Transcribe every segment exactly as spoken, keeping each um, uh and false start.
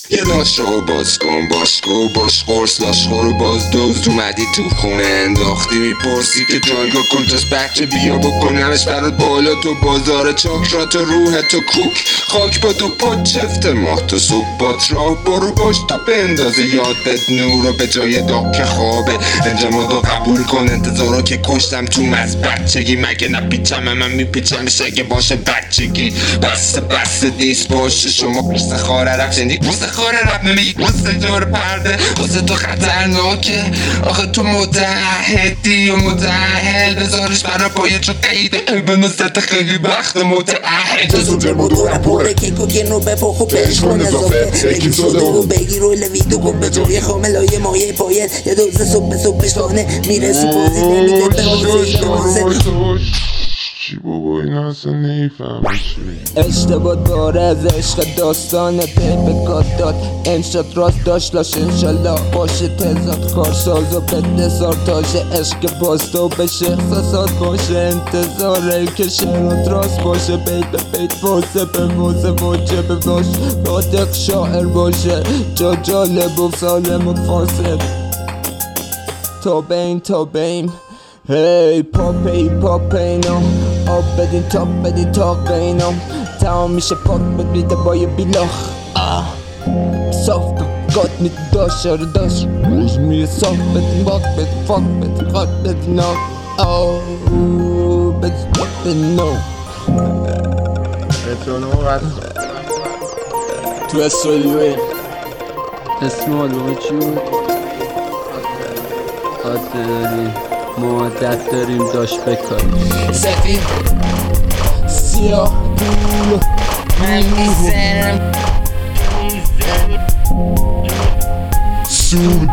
یه لاشو باز کن باشکو باش قرص لاشخور رو باز دوز اومدی تو خونه انداختی میپرسی که جایگاه کجاست بچه بیا بکنمش برات بالا تو بازار چاکرات و روح تو کوک خاک با تو پا چفت ماه تو صبح بات راه برو باش تا بندازه یادت نور رو به جای داغ که خوابه انجام رو قبول کن انتظارا که کشتم تو از بچگی مگه نپیچم من میپیچم اگه باشه بچگی بس بس دیست باشه شما قصه خاره رفت شنی قصه خاره رفت میگی قصه جار پرده قصه تو خطرناکه آخه تو متعهدی و متعهل بذارش برا پایه چو قیده به نصد خیلی وقت متعهد تو سوچر بودو رپوره که کوکین رو بپا خوب بهش کن اضافه یکی سوده و بگی رو لویدو کن به جوی خاملای مایه پایت یه دوزه صبح صبح شانه میرسی بازی نمیده به حوزه بازه چی بابا این اصلا نیفهمه چی اشتباه داره از عشق داستان پیپ کات انشاد راست داشت لاش انشالله باشه تزاد کارساز و بده تاشه عشق باستو بشه احساسات باشه انتظاره که شعرات راست باشه بیت به بیت فاسه به موزه واجب باش صادق شاعر باشه جا جالب و سالم و فاسد تا بین تا بین هی پاپی پاپینو آب بدین تاپ بدین تاق اینو تمام میشه پاک بدیده با یه بیلاخ صاف گات میده داشت رو داشت روش میره صاف بدین باک بدین فاک بدین خاک بدین آق آو بدین باک بدین نو تو استودیوی اسمال بابا چی بود؟ عادت داریم ما عادت داریم داشت بکاریم سفید سیاه پول من میزنم سود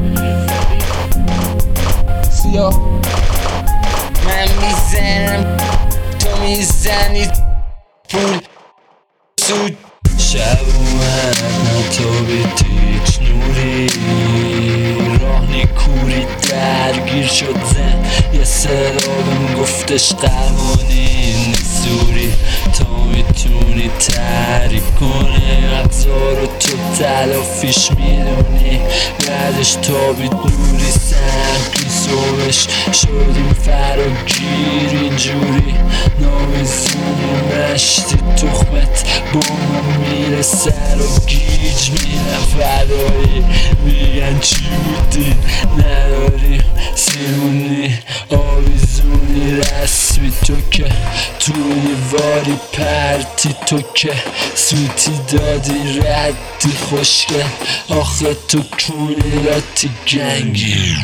سیاه من میزنم تو میزنی پول سود شب اومد نتابید هیچ نوری راه نیکوری درگیر شد زن یه صدا بهم گفتش قوانین سوری تا میتونی تعریف کنه ابزار رو تو تلافیش میدونی بعدش تابید نوری سنگی صبحش شدیم فراگیر اینجوری نامیزونی مشتی تخمت با ما میره سر و گیج میرم فدایی میگن چی بودین نداریم سیمونی آویزونی رسمی تو که توی واری پرتی تو که سوتی دادی ردی خوشگل آخه تو کونی لاتی گنگی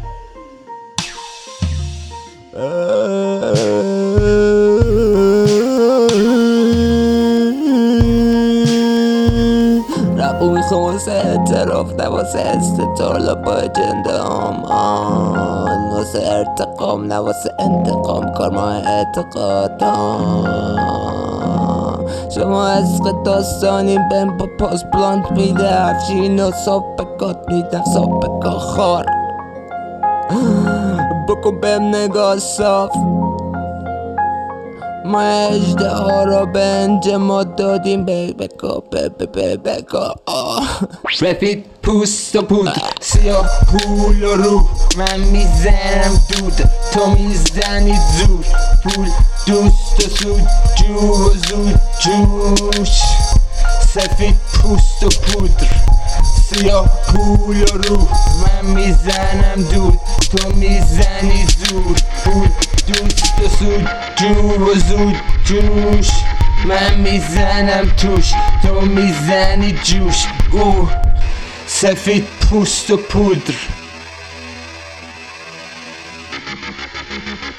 رب میخوام واسه اعتراف نه واسه استطالا با جنده آمان واسه ارتقام نه واسه انتقام کار ما اعتقادام شما عشق داستانی بهم با پاس بلانت میده افشین و صاف بکات میدم صاف بکا خار بکن بهم نگاه صاف ما اجده ها را به انجماد دادیم به بکا به به به بکا رفید پوست و پود سیاه پول و روح من میزنم دود تو میزنی زور پول دوست و سود جو و زود جوش سفید پوست و پودر سیاه پول و روح من میزنم دود تو میزنی زور پول دوست و سود جو و زود جوش من میزنم توش تو میزنی جوش او سفید پوست و پودر